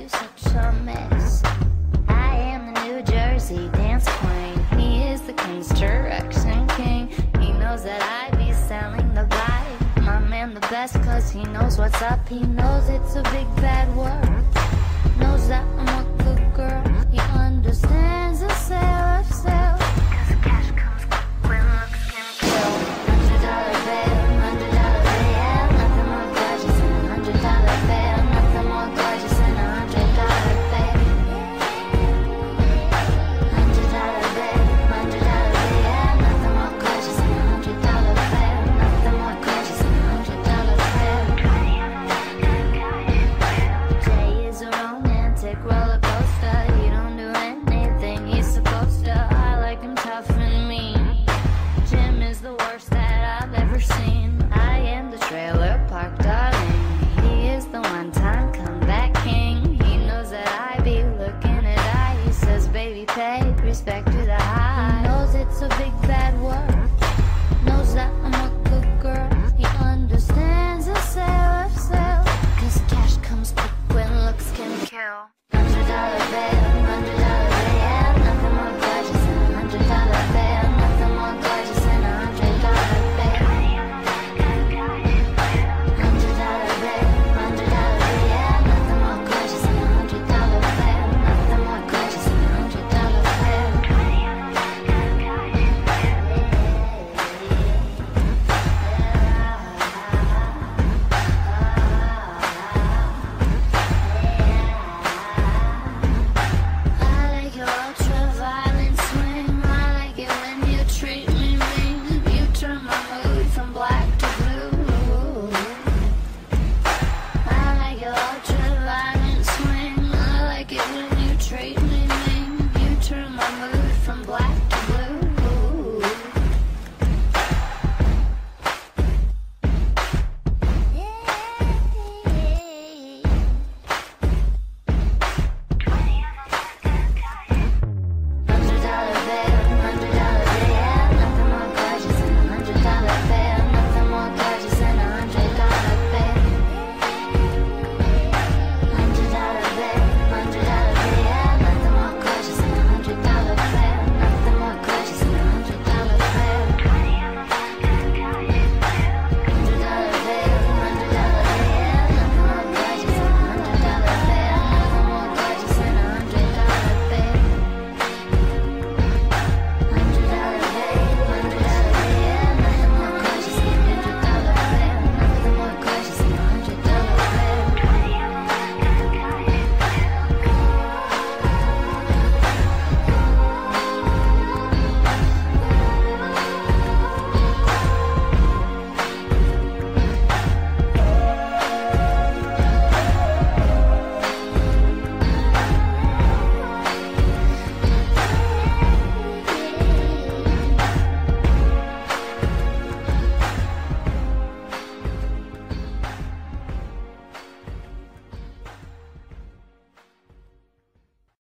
you such a mess. I am the New Jersey dance queen. He is the construction king. He knows that I be selling the vibe. My man the best cause he knows what's up. He knows it's a big bad world. Knows that I'm a good girl. He understands the sale of sale. Cause cash comes quick when looks can kill. $100 bill, $100 bill. Nothing more gorgeous than $100 bill. Nothing more gorgeous than $100 bill. $100 bill, $100 bill. Nothing more gorgeous than $100 bill. Nothing more gorgeous than $100 bill. Jay is a romantic roller coaster. He don't do anything he's supposed to. I like him tough and mean. Jim is the worst that I've ever seen. I am the trailer park darling. He is the one-time comeback king. He knows that I be looking at I. He says, baby, pay respect to the high. He knows it's a big bad world. Knows that I'm a good girl. He understands the sale of sale. Cause cash comes quick when looks can kill. $100 bill, $100